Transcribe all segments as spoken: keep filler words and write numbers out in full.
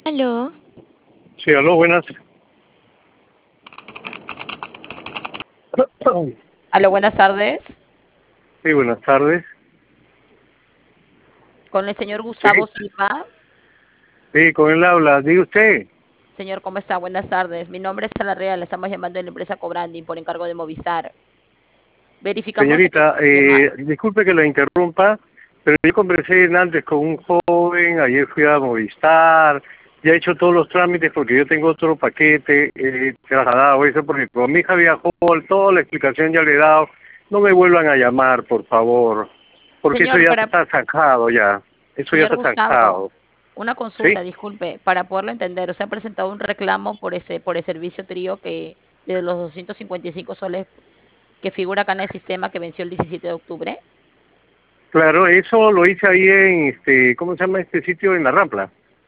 Aló. Sí, aló, buenas. Aló, buenas tardes. Sí, buenas tardes. Con el señor Sí, Gustavo Silva. sí, con él habla. Diga usted, Señor, ¿cómo está? Buenas tardes. Mi nombre es Sala Real. Le estamos llamando de la empresa Cobranding por encargo de Movistar. Verificamos de que señorita, su llamada... eh, disculpe que la interrumpa, pero yo conversé antes con un joven, ayer fui a Movistar, ya he hecho todos los trámites porque yo tengo otro paquete, eh, trasladado eso, porque con mi hija viajó, toda la explicación ya le he dado. No me vuelvan a llamar, por favor, porque eso Señor, ya para... está zanjado ya, eso ya Señor está Gustavo, zanjado, una ¿sí? consulta, disculpe, para poderlo entender. Usted ha presentado un reclamo por ese por el servicio trío que de los doscientos cincuenta y cinco soles que figura acá en el sistema que venció el diecisiete de octubre. Claro, eso lo hice ahí en, este, ¿cómo se llama este sitio? En la Rampla.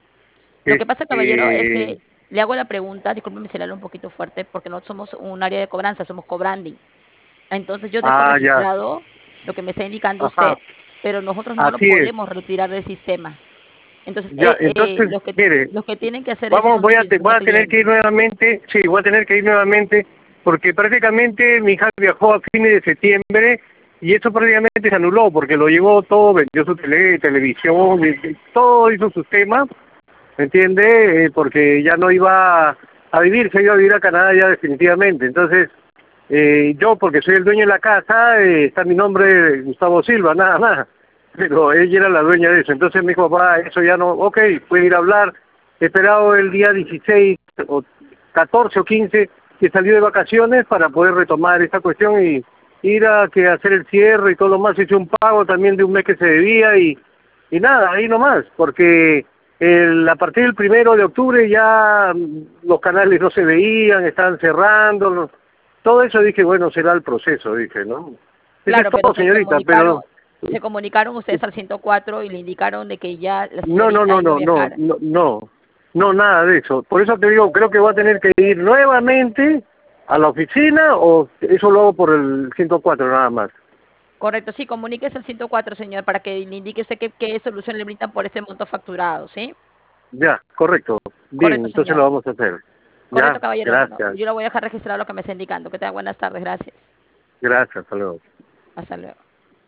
Lo que pasa, caballero, es Este, que le hago la pregunta, discúlpeme si le hablo un poquito fuerte, porque no somos un área de cobranza, somos cobranding. Entonces yo dejo ah, ya, registrado lo que me está indicando usted, ajá, pero nosotros no lo así es. podemos retirar del sistema. Entonces, Ya, eh, eh, entonces, los que mire, los que tienen que hacer eso vamos, son voy los, a, cli- te- son voy los a tener que ir clientes. nuevamente, sí, voy a tener que ir nuevamente, porque prácticamente mi hija viajó a fines de septiembre y eso prácticamente se anuló, porque lo llevó todo, vendió su tele, televisión, y- y todo hizo sus temas, ¿me entiende? Eh, porque ya no iba a vivir, se iba a vivir a Canadá ya definitivamente. Entonces, eh, yo, porque soy el dueño de la casa, eh, está mi nombre, Gustavo Silva, nada más. Pero ella era la dueña de eso. Entonces me dijo, papá, eso ya no, ok, puede ir a hablar. He esperado el día dieciséis o catorce o quince que salió de vacaciones para poder retomar esta cuestión y ir a que hacer el cierre y todo lo más. Hice un pago también de un mes que se debía y, y nada, ahí nomás, porque el, a partir del primero de octubre ya mm, los canales no se veían, estaban cerrando, no- todo eso dije, bueno, será el proceso, dije, ¿no? Eso es Claro, pero todo, se señorita, comunicaron, pero se comunicaron ustedes al ciento cuatro y le indicaron de que ya la no, no, señorita no, iba a no, no, viajar. no, no, no, nada de eso. Por eso te digo, creo que voy a tener que ir nuevamente a la oficina o eso lo hago por el ciento cuatro nada más. Correcto, sí, comuníquese al ciento cuatro, señor, para que le indique usted qué, qué solución le brindan por ese monto facturado, ¿sí? Ya, correcto. Bien, Correcto, entonces lo señor. vamos a hacer. Correcto, Ya, caballero. Bueno, gracias, yo lo voy a dejar registrado lo que me está indicando. Que tenga buenas tardes. Gracias. gracias, hasta luego. Hasta luego.